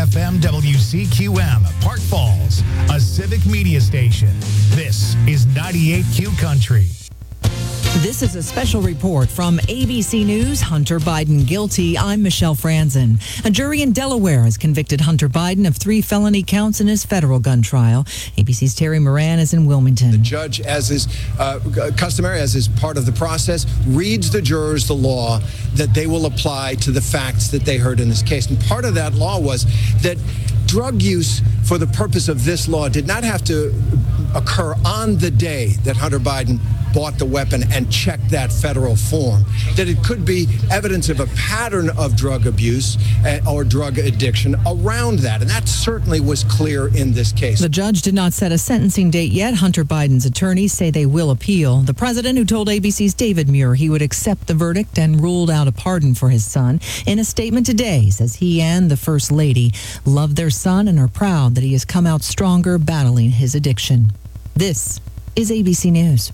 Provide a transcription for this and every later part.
FM WCQM, Park Falls, a civic media station. This is 98Q Country. This is a special report from ABC News. Hunter Biden guilty. I'm Michelle Franzen. A jury in Delaware has convicted Hunter Biden of 3 felony counts in his federal gun trial. ABC's Terry Moran is in Wilmington. The judge, as is customary, as is part of the process, reads the jurors the law that they will apply to the facts that they heard in this case. And part of that law was that drug use for the purpose of this law did not have to occur on the day that Hunter Biden bought the weapon and checked that federal form, that it could be evidence of a pattern of drug abuse or drug addiction around that. And that certainly was clear in this case. The judge did not set a sentencing date yet. Hunter Biden's attorneys say they will appeal. The president, who told ABC's David Muir he would accept the verdict and ruled out a pardon for his son, in a statement today says he and the First Lady love their son and are proud that he has come out stronger battling his addiction. This is ABC News.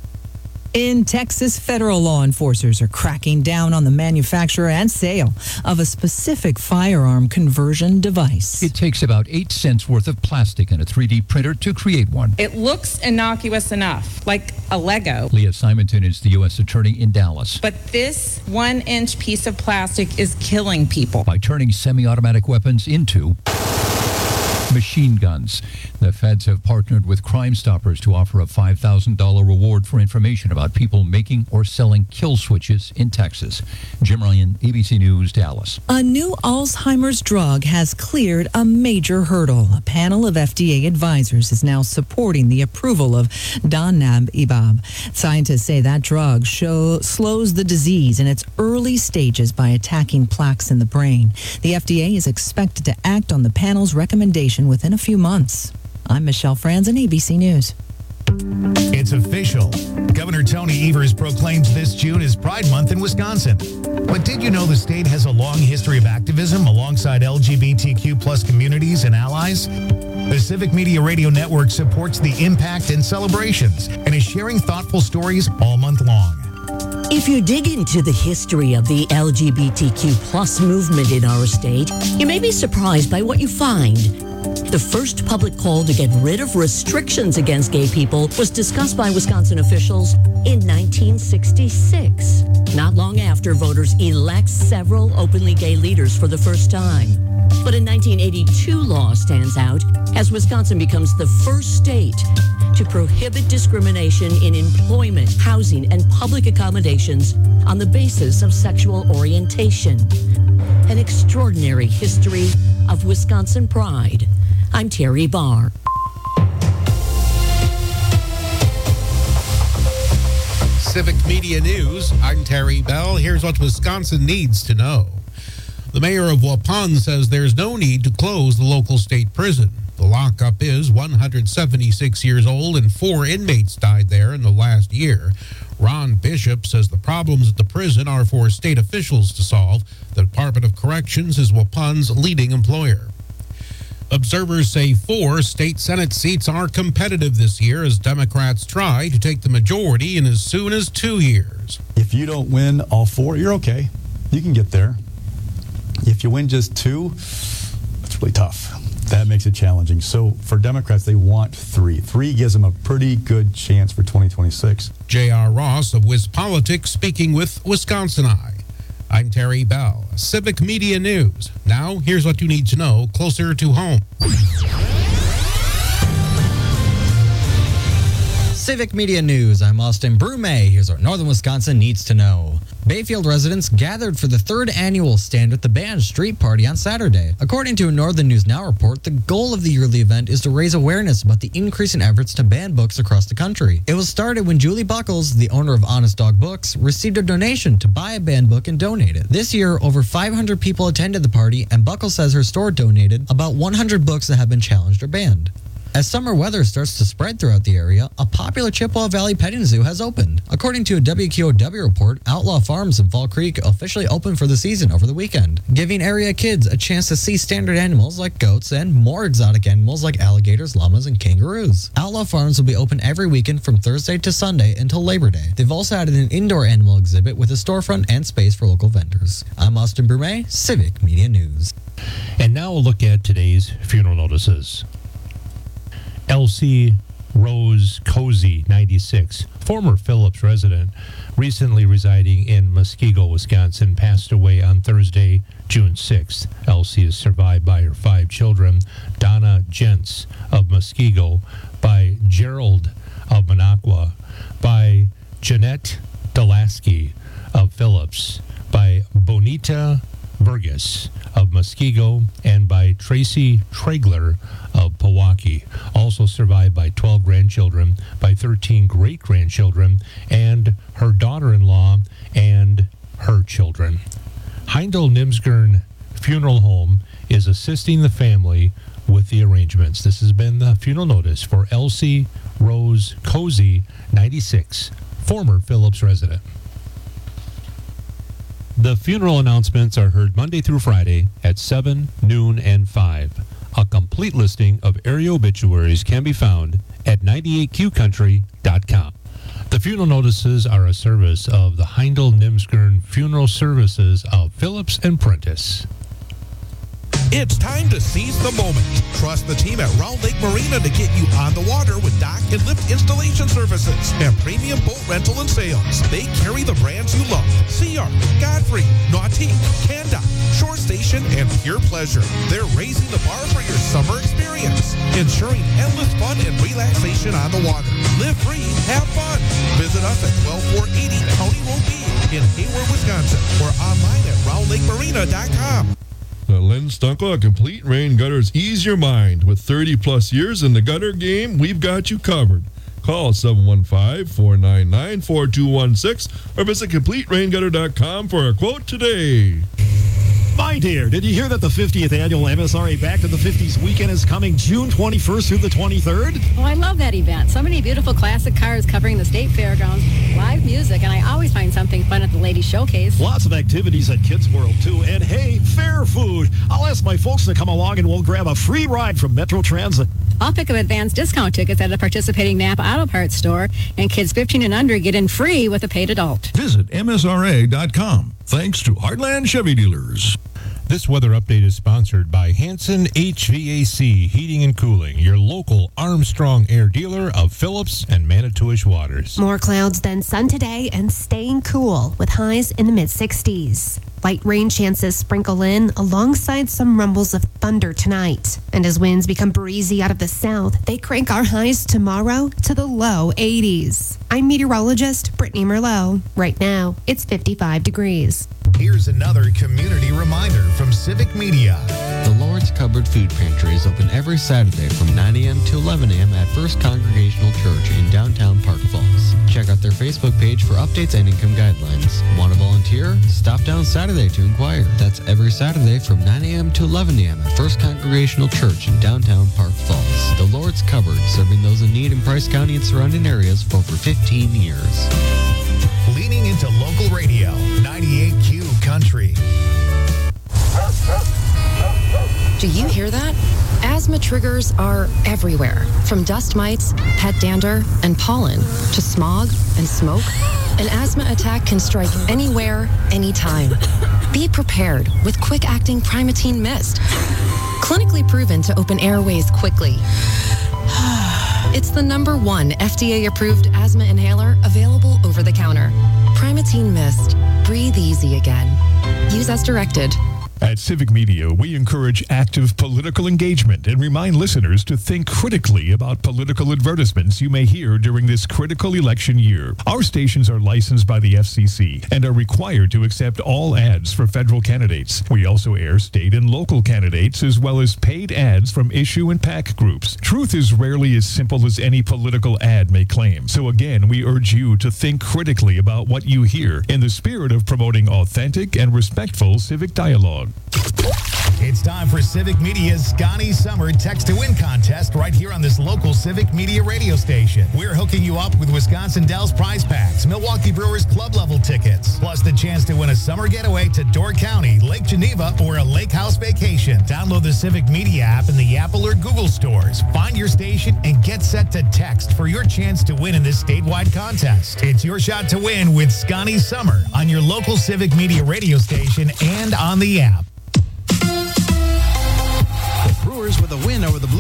In Texas, federal law enforcers are cracking down on the manufacture and sale of a specific firearm conversion device. It takes about 8 cents worth of plastic and a 3D printer to create one. It looks innocuous enough, like a Lego. Leah Simonton is the U.S. attorney in Dallas. But this 1-inch piece of plastic is killing people. By turning semi-automatic weapons into machine guns. The feds have partnered with Crime Stoppers to offer a $5,000 reward for information about people making or selling kill switches in Texas. Jim Ryan, ABC News, Dallas. A new Alzheimer's drug has cleared a major hurdle. A panel of FDA advisors is now supporting the approval of donanemab. Scientists say that drug slows the disease in its early stages by attacking plaques in the brain. The FDA is expected to act on the panel's recommendation within a few months. I'm Michelle Franzen, ABC News. It's official. Governor Tony Evers proclaims this June is Pride Month in Wisconsin. But did you know the state has a long history of activism alongside LGBTQ plus communities and allies? The Civic Media Radio Network supports the impact and celebrations and is sharing thoughtful stories all month long. If you dig into the history of the LGBTQ plus movement in our state, you may be surprised by what you find. The first public call to get rid of restrictions against gay people was discussed by Wisconsin officials in 1966, not long after voters elect several openly gay leaders for the first time. But a 1982 law stands out as Wisconsin becomes the first state to prohibit discrimination in employment, housing, and public accommodations on the basis of sexual orientation. An extraordinary history of Wisconsin pride. I'm Terry Barr. Civic Media News, I'm Terry Bell. Here's what Wisconsin needs to know. The mayor of Waupun says there's no need to close the local state prison. The lockup is 176 years old and 4 inmates died there in the last year. Ron Bishop says the problems at the prison are for state officials to solve. The Department of Corrections is Waupun's leading employer. Observers say 4 state Senate seats are competitive this year as Democrats try to take the majority in as soon as 2 years. If you don't win all 4, you're okay. You can get there. If you win just 2, it's really tough. That makes it challenging. So for Democrats, they want 3. 3 gives them a pretty good chance for 2026. J.R. Ross of WisPolitics speaking with Wisconsin Eye. I'm Terry Bell, Civic Media News. Now, here's what you need to know closer to home. Civic Media News, I'm Austin Brume. Here's what Northern Wisconsin needs to know. Bayfield residents gathered for the 3rd annual Stand with the Band street party on Saturday. According to a Northern News Now report, the goal of the yearly event is to raise awareness about the increasing efforts to ban books across the country. It was started when Julie Buckles, the owner of Honest Dog Books, received a donation to buy a banned book and donate it. This year, over 500 people attended the party, and Buckles says her store donated about 100 books that have been challenged or banned. As summer weather starts to spread throughout the area, a popular Chippewa Valley petting zoo has opened. According to a WQOW report, Outlaw Farms in Fall Creek officially opened for the season over the weekend, giving area kids a chance to see standard animals like goats and more exotic animals like alligators, llamas, and kangaroos. Outlaw Farms will be open every weekend from Thursday to Sunday until Labor Day. They've also added an indoor animal exhibit with a storefront and space for local vendors. I'm Austin Brume, Civic Media News. And now a look at today's funeral notices. Elsie Rose Cozy, 96, former Phillips resident, recently residing in Muskego, Wisconsin, passed away on Thursday, June 6th. Elsie is survived by her 5 children, Donna Gentz of Muskego, by Gerald of Minocqua, by Jeanette Delaski of Phillips, by Bonita Burgess of Muskego, and by Tracy Traegler of Pewaukee. Also survived by 12 grandchildren, by 13 great-grandchildren, and her daughter-in-law and her children. Heindel Nimsgern Funeral Home is assisting the family with the arrangements. This has been the funeral notice for Elsie Rose Cozy, 96, former Phillips resident. The funeral announcements are heard Monday through Friday at 7, noon, and 5. A complete listing of area obituaries can be found at 98qcountry.com. The funeral notices are a service of the Heindel Nimsgern Funeral Services of Phillips and Prentice. It's time to seize the moment. Trust the team at Round Lake Marina to get you on the water with dock and lift installation services and premium boat rental and sales. They carry the brands you love: Sea Ark, Godfrey, Nautique, Canda, Shore Station, and Pure Pleasure. They're raising the bar for your summer experience, ensuring endless fun and relaxation on the water. Live free, have fun. Visit us at 12480 County Road B in Hayward, Wisconsin, or online at roundlakemarina.com. The Len Stunkel Complete Rain Gutters ease your mind. With 30-plus years in the gutter game, we've got you covered. Call 715-499-4216 or visit CompleteRainGutter.com for a quote today. My dear, did you hear that the 50th annual MSRA Back to the 50s weekend is coming June 21st through the 23rd? Oh, I love that event. So many beautiful classic cars covering the state fairgrounds, live music, and I always find something fun at the Ladies Showcase. Lots of activities at Kids World, too. And hey, fair food. I'll ask my folks to come along and we'll grab a free ride from Metro Transit. I'll pick up advanced discount tickets at a participating Napa Auto Parts store, and kids 15 and under get in free with a paid adult. Visit MSRA.com. Thanks to Heartland Chevy Dealers. This weather update is sponsored by Hanson HVAC Heating and Cooling, your local Armstrong Air dealer of Phillips and Manitowish waters. More clouds than sun today and staying cool with highs in the mid-60s. Light rain chances sprinkle in alongside some rumbles of thunder tonight. And as winds become breezy out of the south, they crank our highs tomorrow to the low 80s. I'm meteorologist Brittany Merlot. Right now, it's 55 degrees. Here's another community reminder from Civic Media. The Lord's Cupboard Food Pantry is open every Saturday from 9 a.m. to 11 a.m. at First Congregational Church in downtown Park Falls. Check out their Facebook page for updates and income guidelines. Want to volunteer? Stop down Saturday to inquire. That's every Saturday from 9 a.m. to 11 a.m. at First Congregational Church in downtown Park Falls. The Lord's Cupboard, serving those in need in Price County and surrounding areas for over 15 years. Leaning into local radio, 98Q Country. Do you hear that? Asthma triggers are everywhere, from dust mites, pet dander, and pollen, to smog and smoke. An asthma attack can strike anywhere, anytime. Be prepared with quick-acting Primatene Mist. Clinically proven to open airways quickly. It's the #1 FDA-approved asthma inhaler available over the counter. Primatene Mist. Breathe easy again. Use as directed. At Civic Media, we encourage active political engagement and remind listeners to think critically about political advertisements you may hear during this critical election year. Our stations are licensed by the FCC and are required to accept all ads for federal candidates. We also air state and local candidates as well as paid ads from issue and PAC groups. Truth is rarely as simple as any political ad may claim. So again, we urge you to think critically about what you hear in the spirit of promoting authentic and respectful civic dialogue. It's time for Civic Media's Scotty Summer Text to Win contest right here on this local Civic Media radio station. We're hooking you up with Wisconsin Dells prize packs, Milwaukee Brewers club level tickets, plus the chance to win a summer getaway to Door County, Lake Geneva, or a lake house vacation. Download the Civic Media app in the Apple or Google stores. Find your station and get set to text for your chance to win in this statewide contest. It's your shot to win with Scotty Summer on your local Civic Media radio station and on the app.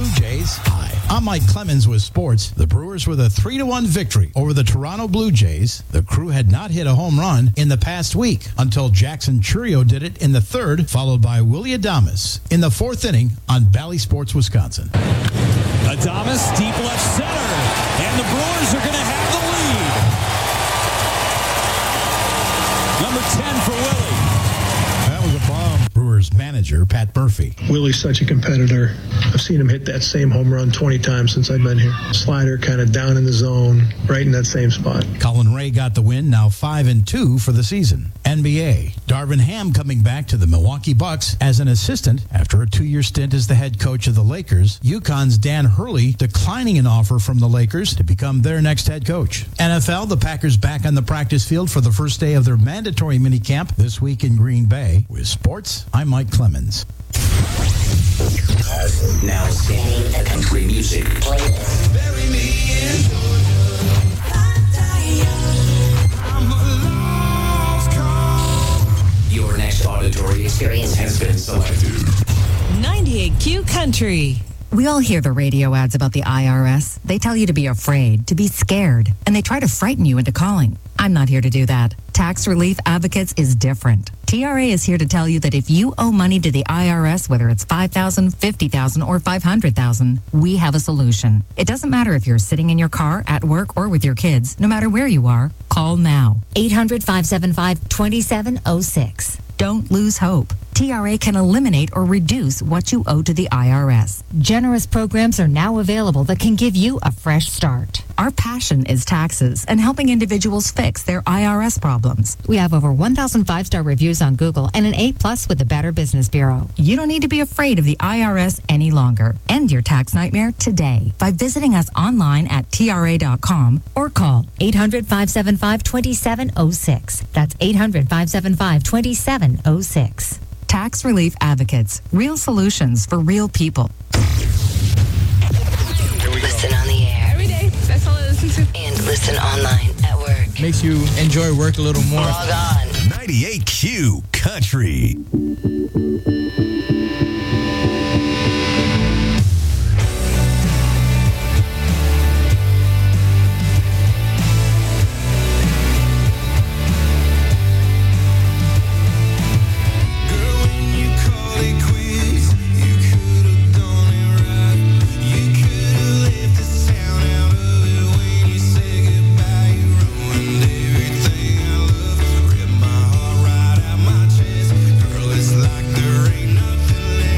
Jays. Hi, I'm Mike Clemens with sports. The Brewers with a 3-1 victory over the Toronto Blue Jays. The crew had not hit a home run in the past week until Jackson Chourio did it in the third, followed by Willie Adames in the fourth inning on Bally Sports Wisconsin. Adames deep left center, and the Brewers are going to have the lead. Number 10 for Willie. That was a bomb. Brewers manager Pat Murphy. Willie's such a competitor. I've seen him hit that same home run 20 times since I've been here. Slider kind of down in the zone, right in that same spot. Colin Ray got the win, now 5-2 for the season. NBA, Darvin Ham coming back to the Milwaukee Bucks as an assistant after a 2-year stint as the head coach of the Lakers. UConn's Dan Hurley declining an offer from the Lakers to become their next head coach. NFL, the Packers back on the practice field for the first day of their mandatory minicamp this week in Green Bay. With sports, I'm Mike Clemens. Now singing the country music playlist. Bury me in your next auditory experience has been selected. 98Q Country. We all hear the radio ads about the IRS. They tell you to be afraid, to be scared, and they try to frighten you into calling. I'm not here to do that. Tax Relief Advocates is different. TRA is here to tell you that if you owe money to the IRS, whether it's $5,000, $50,000, or $500,000, we have a solution. It doesn't matter if you're sitting in your car, at work, or with your kids. No matter where you are, call now. 800-575-2706. Don't lose hope. TRA can eliminate or reduce what you owe to the IRS. Generous programs are now available that can give you a fresh start. Our passion is taxes and helping individuals fix their IRS problems. We have over 1,000 5-star reviews on Google and an A+ with the Better Business Bureau. You don't need to be afraid of the IRS any longer. End your tax nightmare today by visiting us online at TRA.com or call 800-575-2706. That's 800-575-2706. Tax Relief Advocates. Real solutions for real people. Listen on the air. Every day. That's all I listen to. And listen online at work. Makes you enjoy work a little more. Log on. 98Q Country. Girl, it's like there ain't nothing left.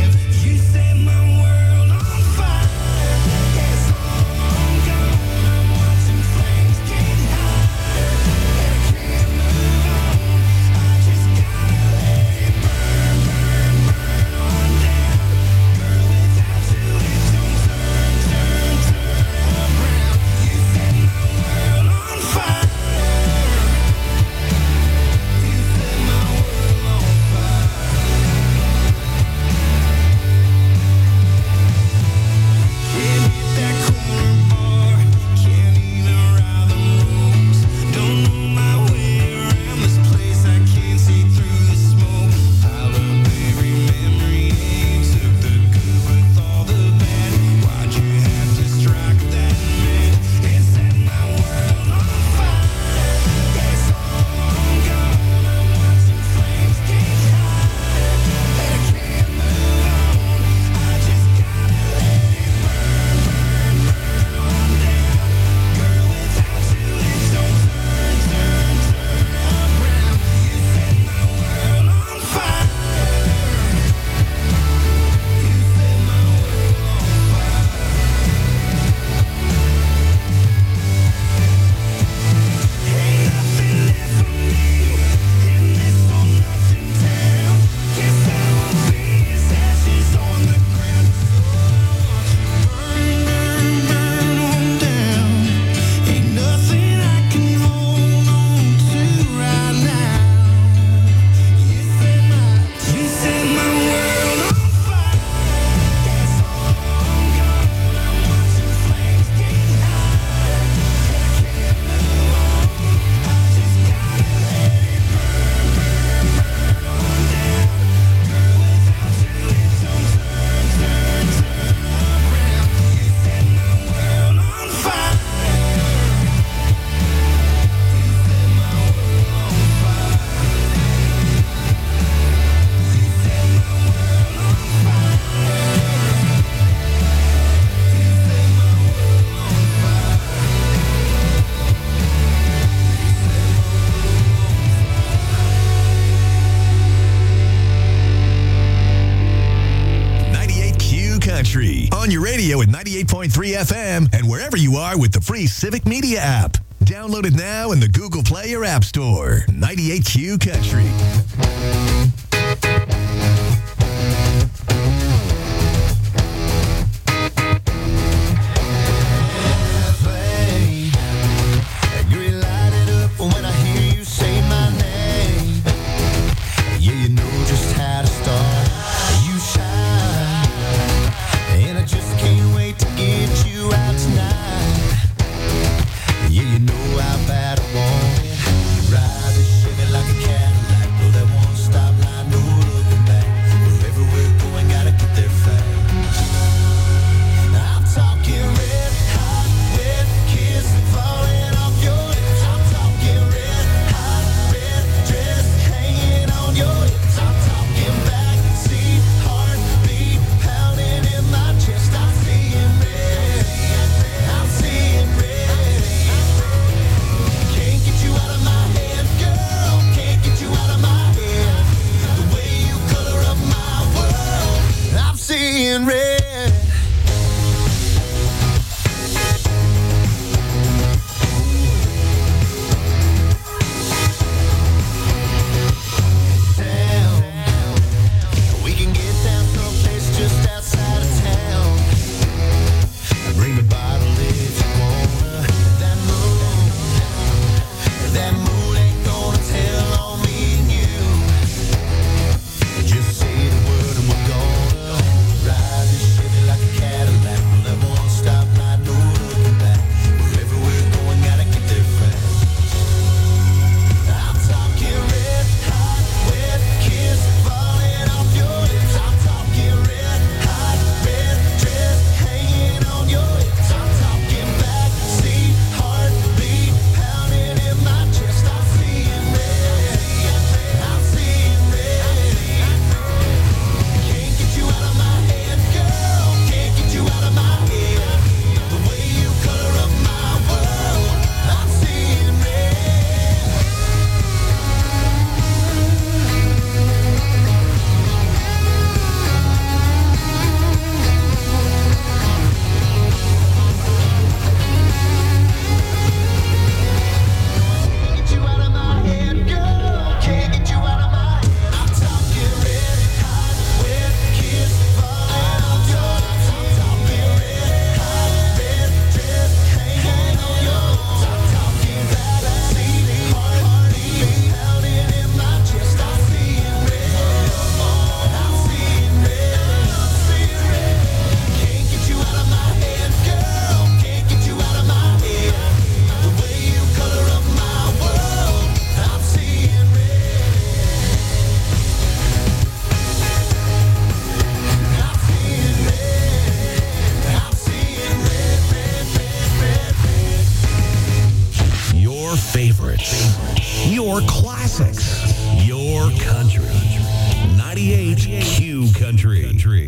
radio at 98.3 FM and wherever you are with the free Civic Media app. Download it now in the Google Play or App Store. 98Q Country. Your classics. Your country. 98Q Country.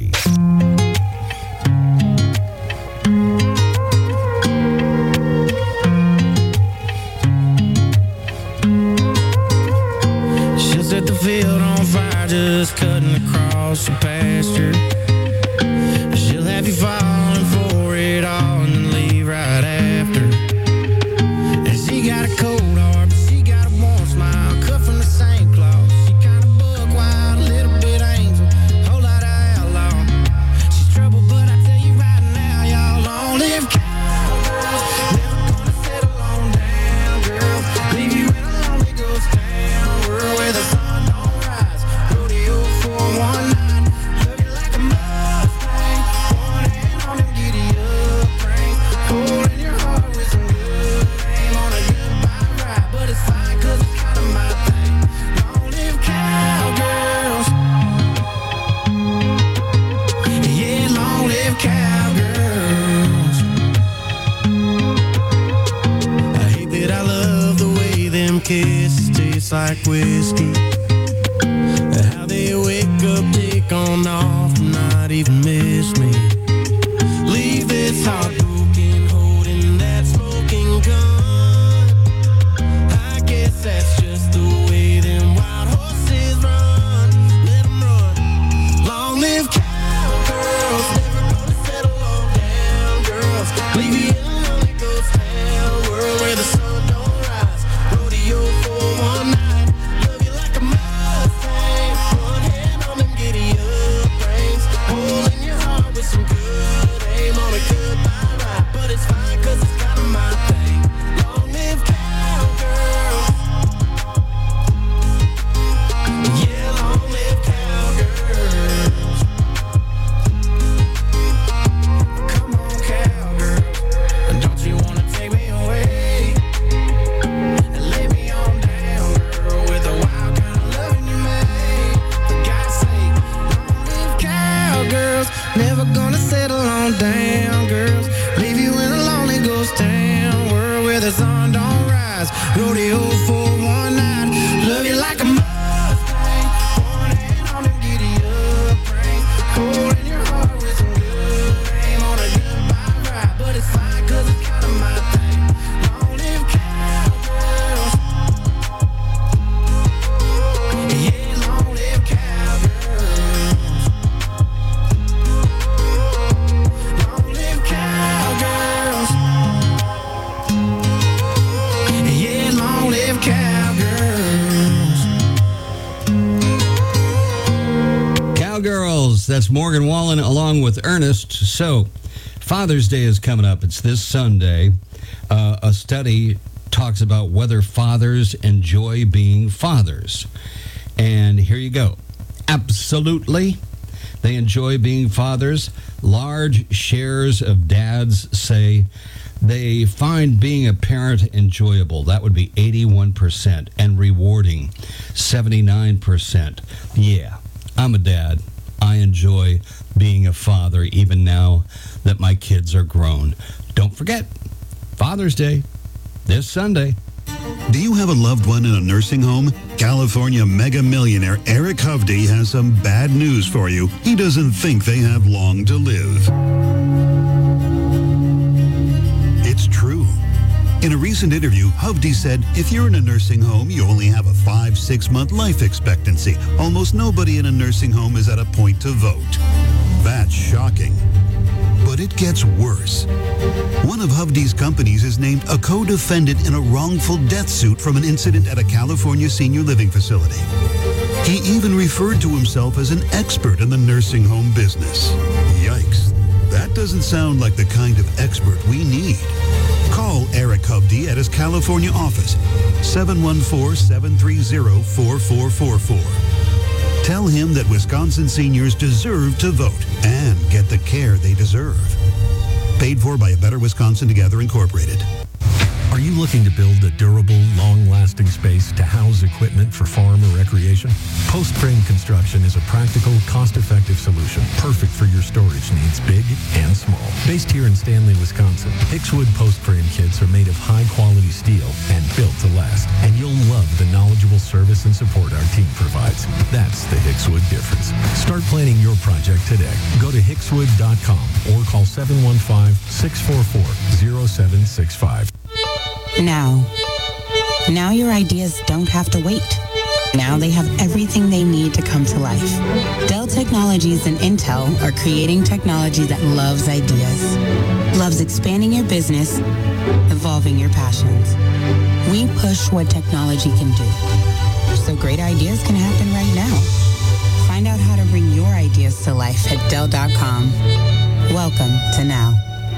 She'll set the field on fire just cutting across the pasture. She'll have you falling for it all and then leave right after. And she got a cold heart, but she got a warm smile, cut from the same cloth. She kind of buck wild, a little bit angel, whole lot of outlaw. She's trouble, but I tell you right now, y'all long live cowgirls. Never gonna settle on down, girl. Leave you in a lonely ghost town world where the sun don't rise. Rodeo for one night, love you like a Mustang. One hand on the giddy up ring, holding your heart with some good aim on a goodbye ride. But it's fine 'cause it's kind of my thing. Long live cowgirls. Yeah, long live cowgirls. I hate that I love the way them kisses taste like whiskey. How they wake up, take on off, and not even miss me. Leave this heart broken, holding that smoking gun. I guess that's just the way them wild horses run. Let them run. Long live cowgirls, never gonna settle on down. Yes, that's Morgan Wallen along with Ernest. So, Father's Day is coming up. It's this Sunday. A study talks about whether fathers enjoy being fathers. And here you go. Absolutely. They enjoy being fathers. Large shares of dads say they find being a parent enjoyable. That would be 81%. And rewarding, 79%. Yeah, I'm a dad. I enjoy being a father even now that my kids are grown. Don't forget, Father's Day, this Sunday. Do you have a loved one in a nursing home? California mega millionaire Eric Hovde has some bad news for you. He doesn't think they have long to live. It's true. In a recent interview, Hovde said, if you're in a nursing home, you only have a 5-6 month life expectancy. Almost nobody in a nursing home is at a point to vote. That's shocking. But it gets worse. One of Hovde's companies is named a co-defendant in a wrongful death suit from an incident at a California senior living facility. He even referred to himself as an expert in the nursing home business. Yikes. That doesn't sound like the kind of expert we need. Call Eric Hovde at his California office, 714-730-4444. Tell him that Wisconsin seniors deserve to vote and get the care they deserve. Paid for by A Better Wisconsin Together, Incorporated. Are you looking to build a durable, long-lasting space to house equipment for farm or recreation? Post Frame Construction is a practical, cost-effective solution perfect for your storage needs, big and small. Based here in Stanley, Wisconsin, Hickswood Post Frame kits are made of high-quality steel and built to last. And you'll love the knowledgeable service and support our team provides. That's the Hickswood difference. Start planning your project today. Go to hickswood.com or call 715-644-0765. Now your ideas don't have to wait. Now they have everything they need to come to life. Dell Technologies and Intel are creating technology that loves ideas, loves expanding your business, evolving your passions. We push what technology can do, so great ideas can happen right now. Find out how to bring your ideas to life at Dell.com. Welcome to Now.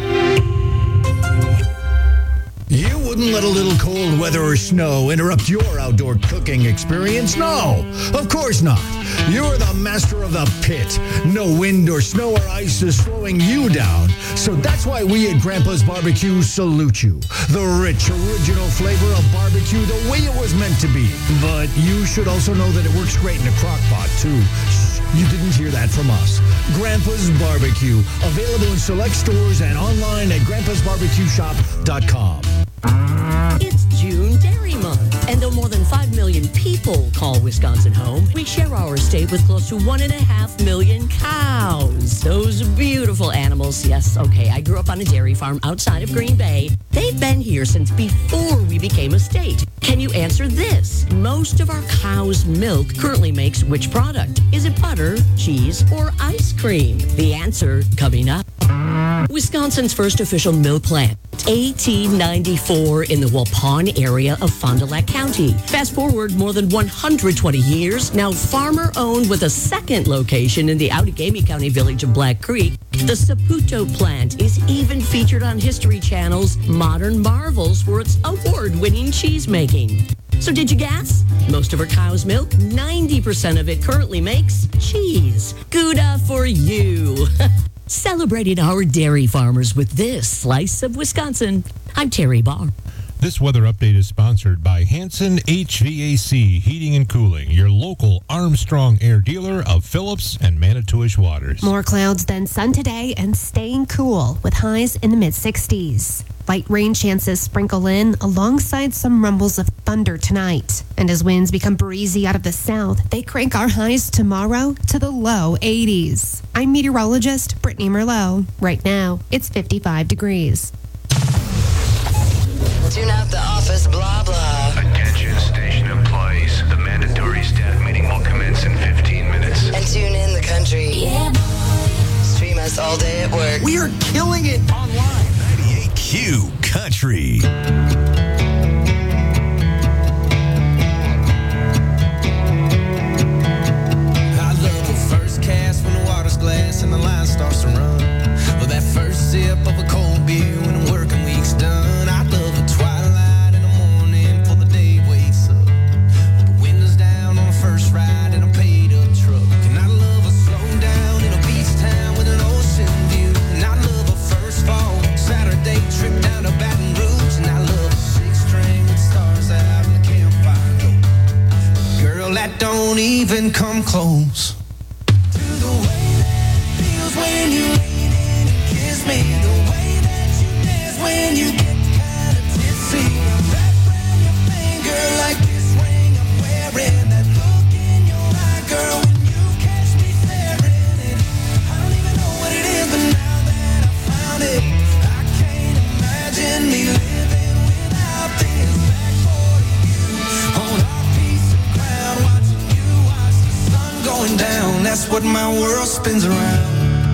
You wouldn't let a little cold weather or snow interrupt your outdoor cooking experience? No, of course not. You're the master of the pit. No wind or snow or ice is slowing you down. So that's why we at Grandpa's Barbecue salute you. The rich, original flavor of barbecue the way it was meant to be. But you should also know that it works great in a crock pot, too. You didn't hear that from us. Grandpa's Barbecue, available in select stores and online at grandpasbarbecueshop.com. It's June Dairy Month, and though more than 5 million people call Wisconsin home, we share our state with close to 1.5 million cows. Those beautiful animals. Yes, okay, I grew up on a dairy farm outside of Green Bay. They've been here since before we became a state. Can you answer this? Most of our cow's milk currently makes which product? Is it butter, cheese, or ice cream? The answer coming up. Wisconsin's first official milk plant, 1894 in the Waupun area of Fond du Lac County. Fast forward more than 120 years, now farmer-owned with a second location in the Outagamie County village of Black Creek. The Saputo plant is even featured on History Channel's Modern Marvels for its award-winning cheese making. So did you guess? Most of our cow's milk, 90% of it currently makes cheese. Gouda for you. Celebrating our dairy farmers with this slice of Wisconsin. I'm Terry Barr. This weather update is sponsored by Hanson HVAC Heating and Cooling, your local Armstrong Air dealer of Phillips and Manitowish waters. More clouds than sun today and staying cool with highs in the mid-60s. Light rain chances sprinkle in alongside some rumbles of thunder tonight. And as winds become breezy out of the south, they crank our highs tomorrow to the low 80s. I'm meteorologist Brittany Merlot. Right now, it's 55 degrees. Tune out the office, blah, blah. Attention station employees. The mandatory staff meeting will commence in 15 minutes. And tune in the country. Yeah. Stream us all day at work. We are killing it online. 98Q Country. I love the first cast when the water's don't even come close to the way that it feels when you lean in and kiss me, the way that you dance when you get kind of tipsy. I'm wrapped around your finger like this ring I'm wearing, that look in your eye, girl, when you catch me staring. And I don't even know what it is, but now that I found it, I can't imagine me living without this. Back for you on our piece of ground, watching you watch the sun going down. That's what my world spins around.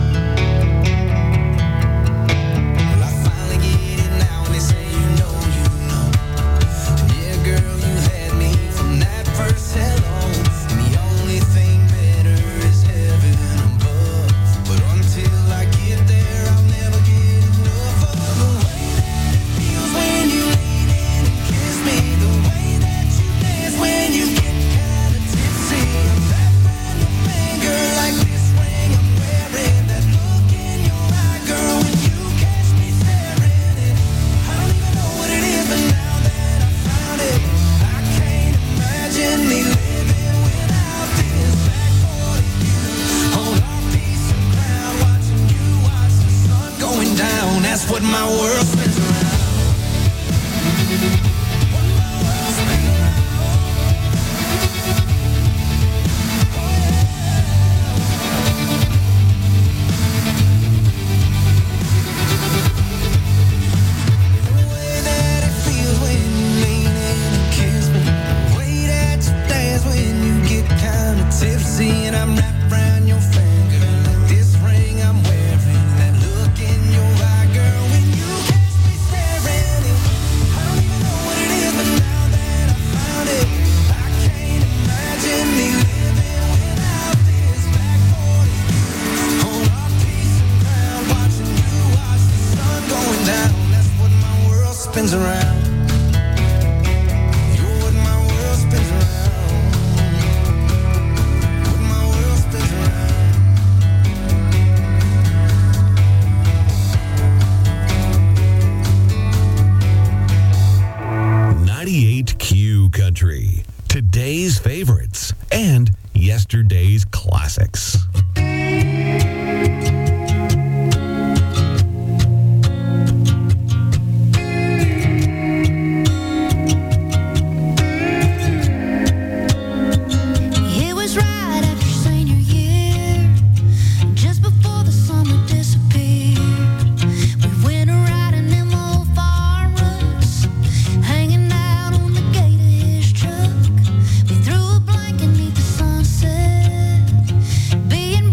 Well, I finally get it now, and they say you know. And yeah, girl, you had me from that first hello. And the only thing better is heaven above. But until I get there, I'll never get enough of the way that it feels when you lean in and kiss me, the way that you dance when you get kind of tipsy. I'm wrapped around your finger like this ring I'm wearing, that look in your eye, girl, when you catch me staring. And I don't even know what it is, but now that I found it, I can't imagine me living without this. Back for you on our piece of ground, watching you watch the sun going down. That's what my world spins around. Tipsy, and I'm wrapped around your finger like this ring I'm wearing, that look in your eye, girl, when you catch me staring. And I don't even know what it is, but now that I found it, I can't imagine me living without this. Back for you on our piece of ground, watching you watch the sun going down. That's what my world spins around. You're what my world spins around. 98Q Country. Today's favorites and yesterday's classics. It was right after senior year, just before the summer disappeared. We went a riding them old farm roads, hanging out on the gate of his truck. We threw a blanket 'neath the sunset, being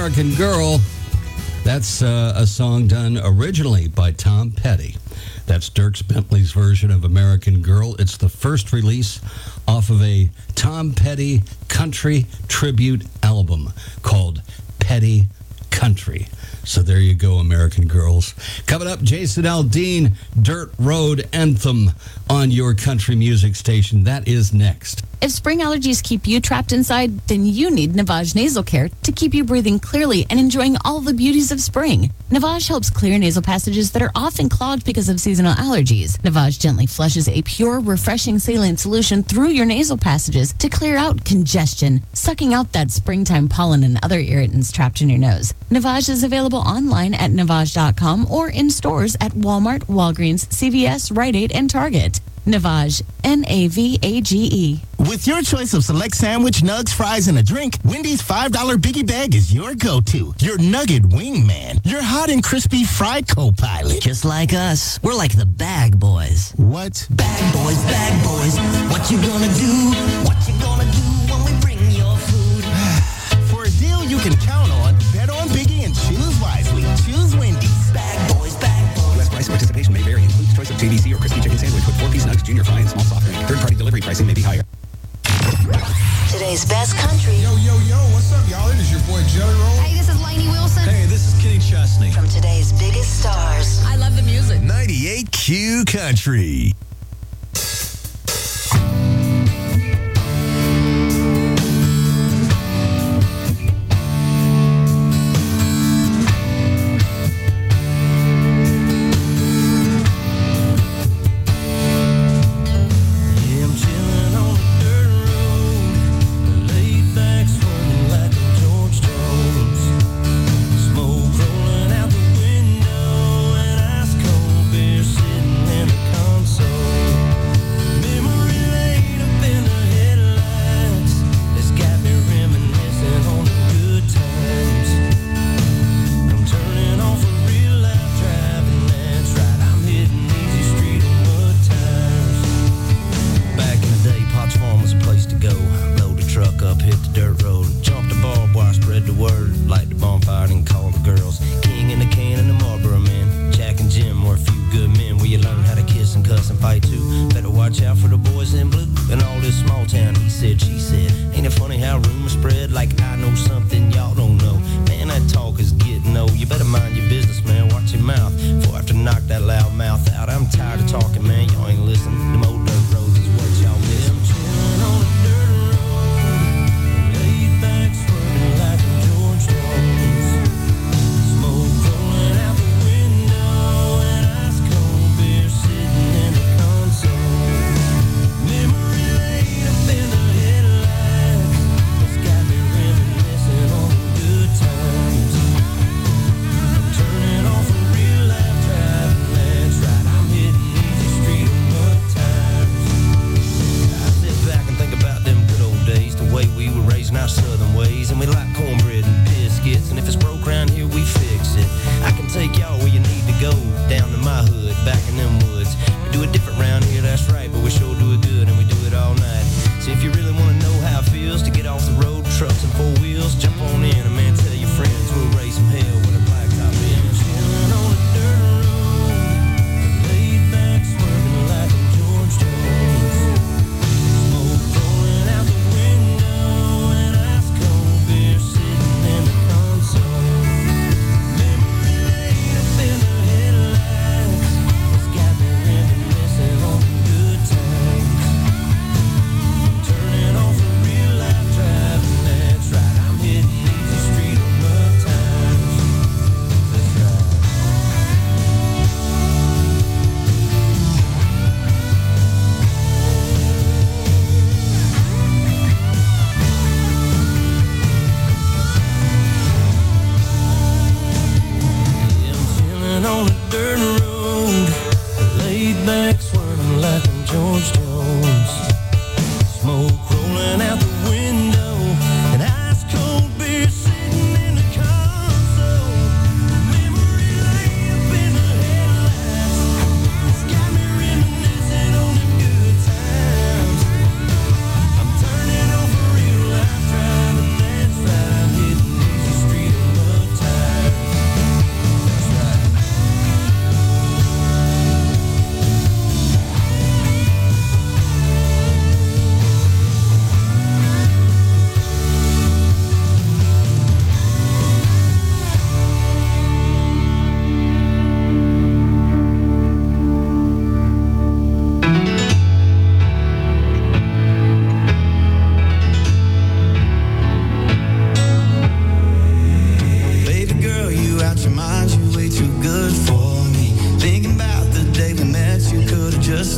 American Girl. That's a song done originally by Tom Petty. That's Dierks Bentley's version of American Girl. It's the first release off of a Tom Petty country tribute album called Petty Country. So there you go, American Girls. Coming up, Jason Aldean, Dirt Road Anthem on your country music station. That is next. If spring allergies keep you trapped inside, then you need Navage Nasal Care to keep you breathing clearly and enjoying all the beauties of spring. Navage helps clear nasal passages that are often clogged because of seasonal allergies. Navage gently flushes a pure, refreshing saline solution through your nasal passages to clear out congestion, sucking out that springtime pollen and other irritants trapped in your nose. Navage is available online at Navage.com or in stores at Walmart, Walgreens, CVS, Rite Aid, and Target. Navage, Navage. With your choice of select sandwich, nugs, fries, and a drink, Wendy's $5 Biggie Bag is your go-to. Your nugget wingman. Your hot and crispy fried co-pilot. Just like us. We're like the Bag Boys. What? Bag Boys, what you gonna do? What you gonna do when we bring your food? For a deal you can count on, bet on Biggie and choose wisely. Choose Wendy's. Bag Boys. U.S. price participation may vary. Includes choice of JVC or crispy chicken sandwich with 4-piece nugs, junior fry, and small soft drink. Third-party delivery pricing may be higher. Today's best country. Yo, what's up, y'all? It is your boy, Jelly Roll. Hey, this is Lainey Wilson. Hey, this is Kenny Chesney. From today's biggest stars. I love the music. 98Q Country.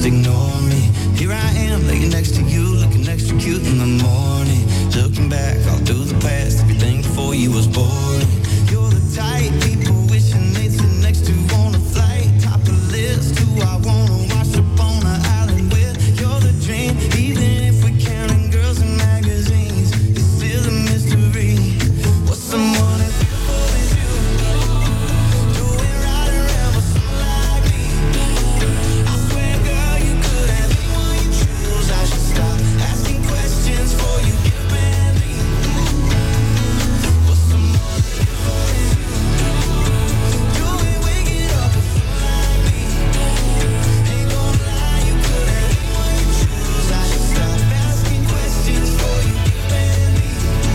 just ignore me. Here I am, laying next to you, looking extra cute in the morning. Looking back all through the past, everything before you was boring. You're the type people wishing they'd sit next to on a flight. Top of the list, who I wanna wash up on an island with. You're the dream, even if we're counting girls in magazines. It's still a mystery. What's someone as beautiful as you doing right around with someone like me? I swear, girl, you could have anyone you choose. I should stop asking questions for you get ready. What's someone as beautiful as you doing waking up with someone like me? Ain't gonna lie, you could have anyone you choose. I should stop asking questions for you get ready.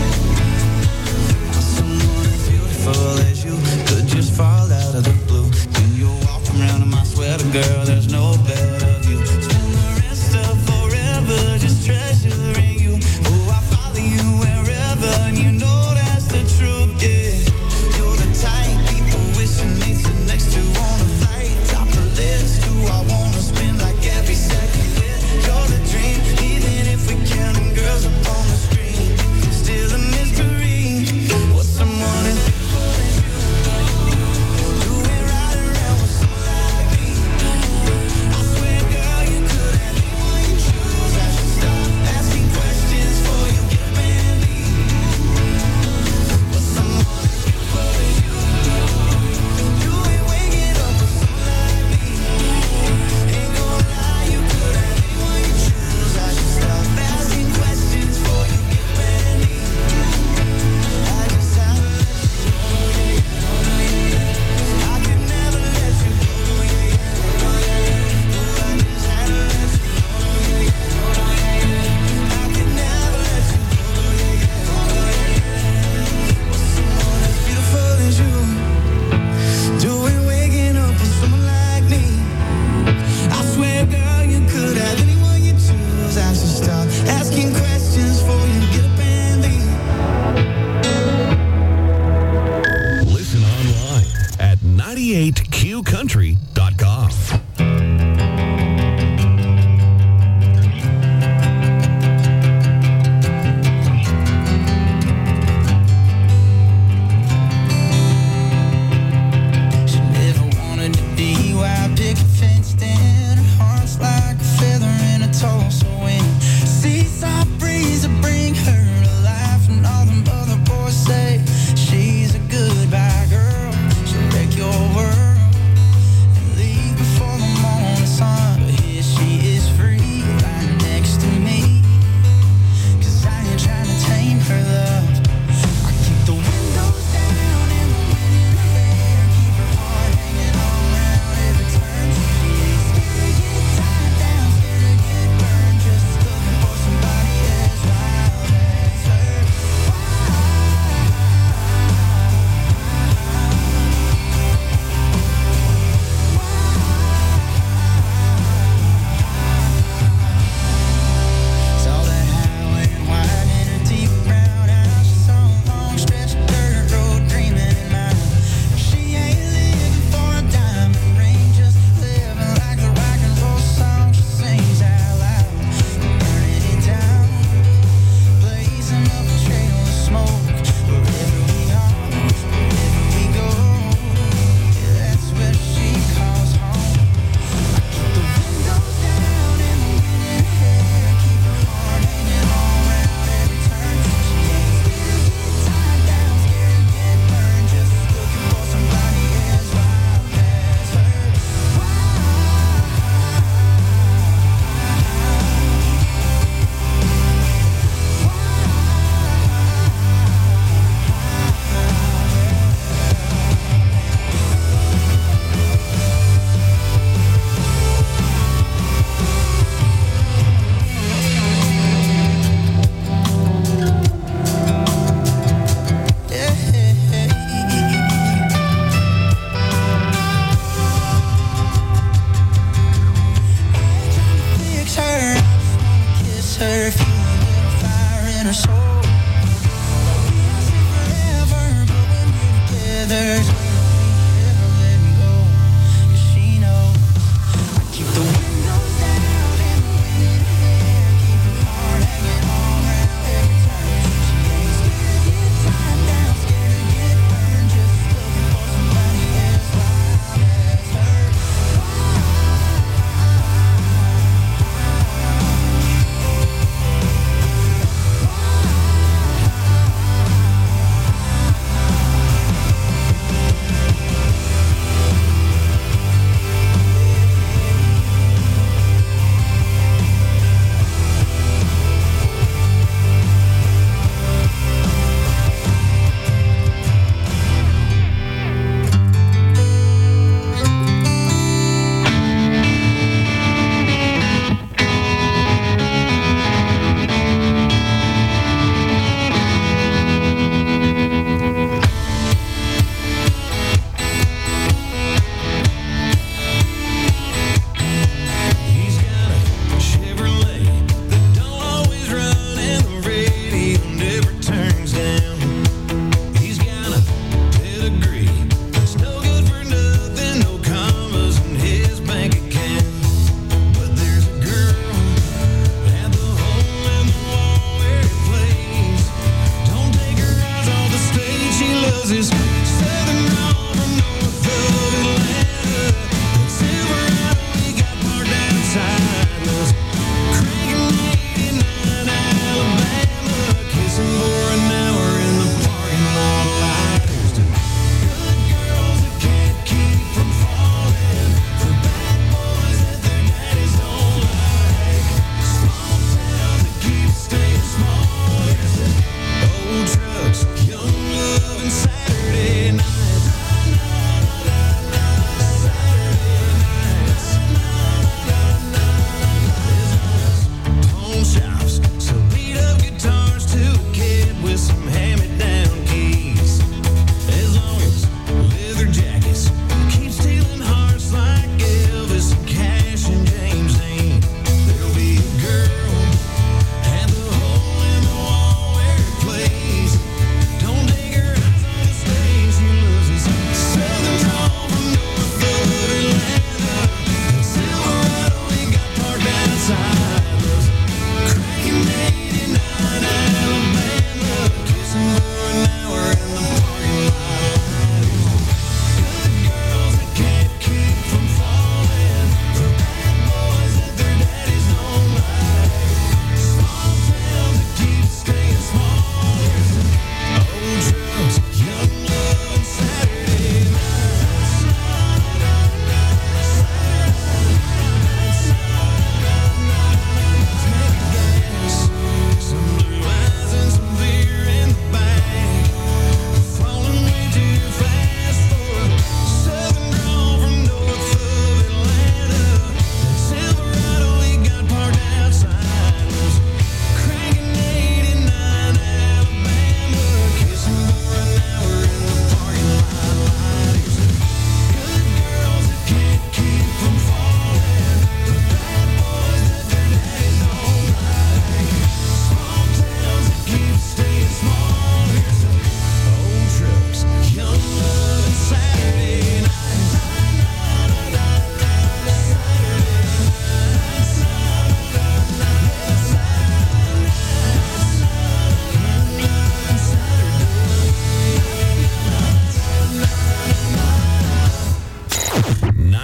Someone as beautiful as you could just fall out of the blue. When you walk around in my sweater, girl, there's no better view. Spend the rest of forever just treasuring you. Oh, I follow you wherever, and you know that's the truth, yeah. You're the type people wishing they sit next to on a flight. Top the list, who I wanna spend like every second with. You're the dream, even if we're counting girls up on the screen. Still a mystery. What's someone as beautiful as you doing right around with someone like me?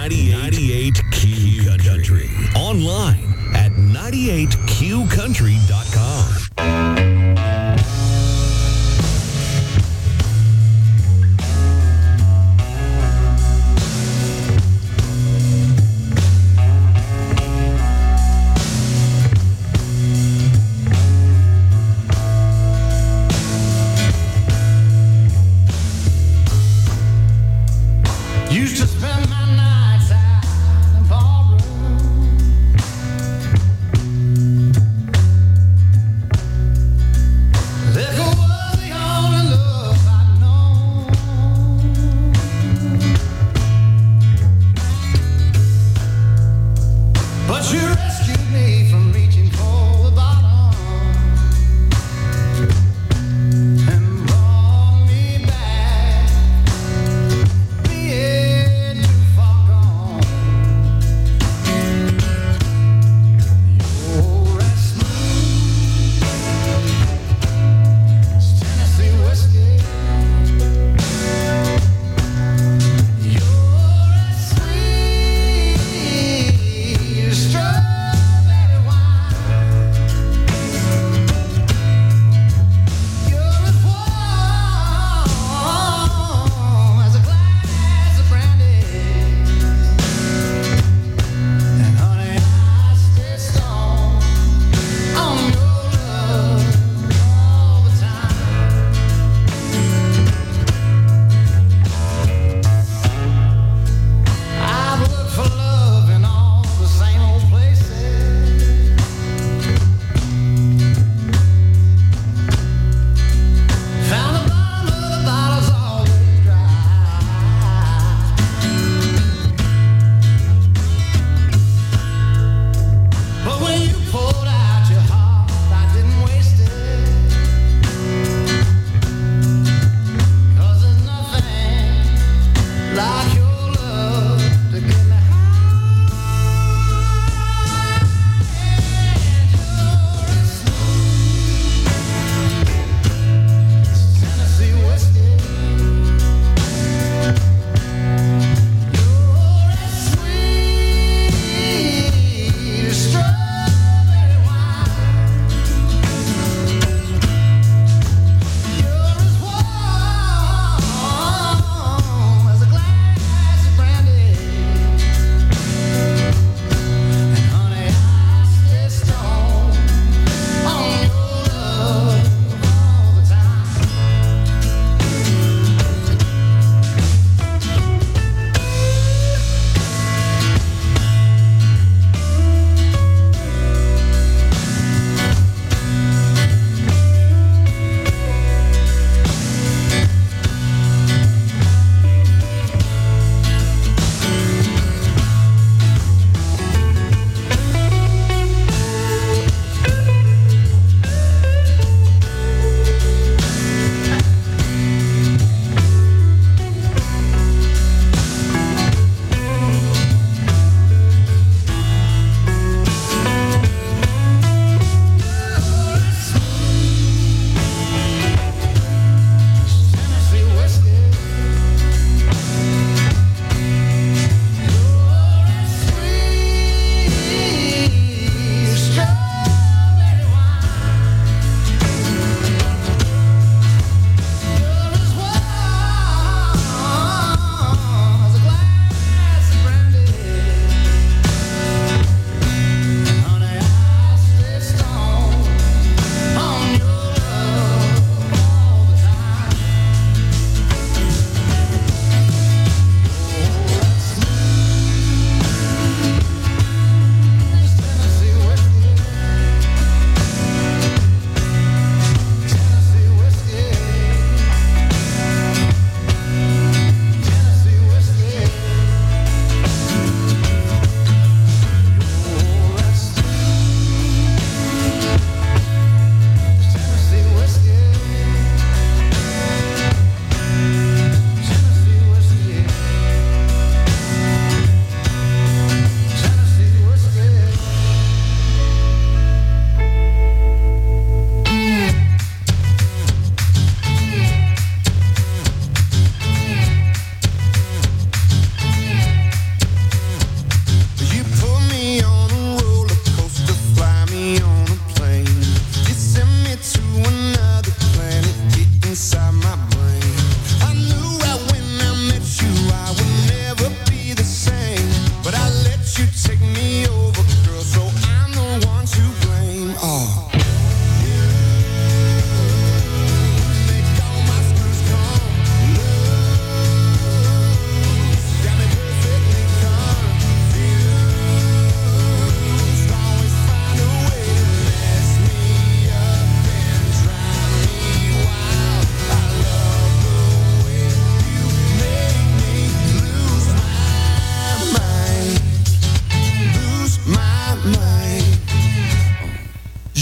98Q Country. Online at 98QCountry.com. Used to spend my nights out in the ballroom.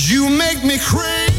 'cause you make me crazy.